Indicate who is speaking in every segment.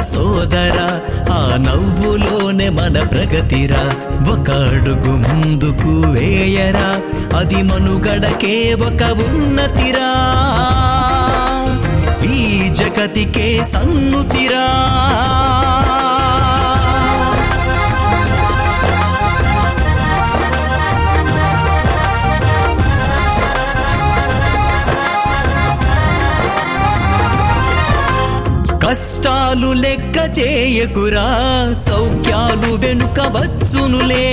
Speaker 1: సోదరా, ఆ నవ్వులోనే మన ప్రగతిరా. ఒక అడుగు ముందుకు వేయరా, అది మనుగడకే ఒక ఉన్నతిరా. ఈ జగతికే సన్నుతిరా. కష్టాలు లెక్క చేయకురా, సౌఖ్యాలు వెనుక వచ్చునులే.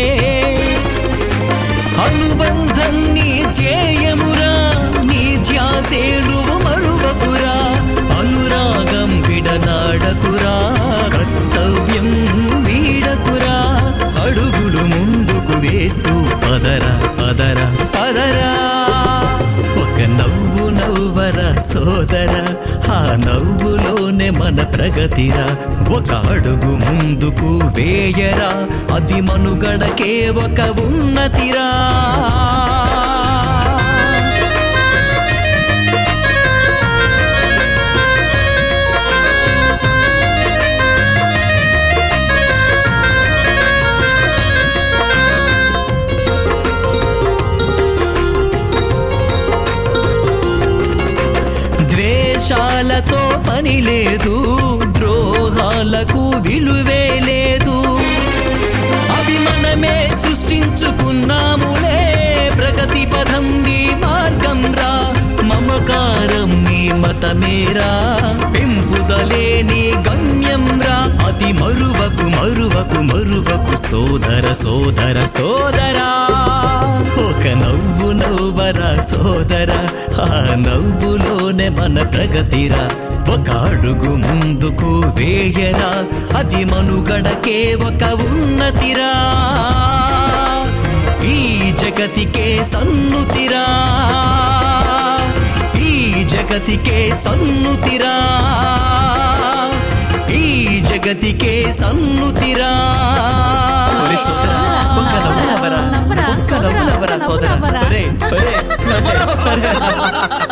Speaker 1: అనుబంధం నీ చేయమురా, నీ ధ్యాసేలు మరువకురా. అనురాగం విడనాడకురా, కర్తవ్యం వీడకురా. అడుగులు ముందుకు వేస్తూ పదరా పదరా పదరా. ఒక నవ్వు నవ్వరా సోదరా, ఆ నవ్వులోనే మన ప్రగతిరా. ఒక అడుగు ముందుకు వేయరా, అది మనుగడకే ఒక ఉన్నతిరా. ద్వేషాలతో పని లేదు, ద్రోహాలకు విలువే లేదు. అవి మనమే సృష్టించుకున్నాములే. ప్రగతి పదం నీ మార్గం రా, మమకారం నీ మతమేరా. పెంపుదలే నీ గమ్యం రా, అది మరువకు మరువకు మరువకు సోదర సోదర సోదరా. ఒక నవ్వు నవ్వరా సోదరా, ఆ నవ్వులోనే మన ప్రగతిరా. ఒక అడుగు ముందుకు వేయరా, అది మనుగడకే ఒక ఉన్నతిరా. ఈ జగతికే సన్నుతిరా, ఈ జగతికే సన్నుతిరా, ఈ జగతికే సన్నుతిరా. ఒక నవ్వు నవ్వరా, ఒక నవ్వు నవ్వరా సోదరా.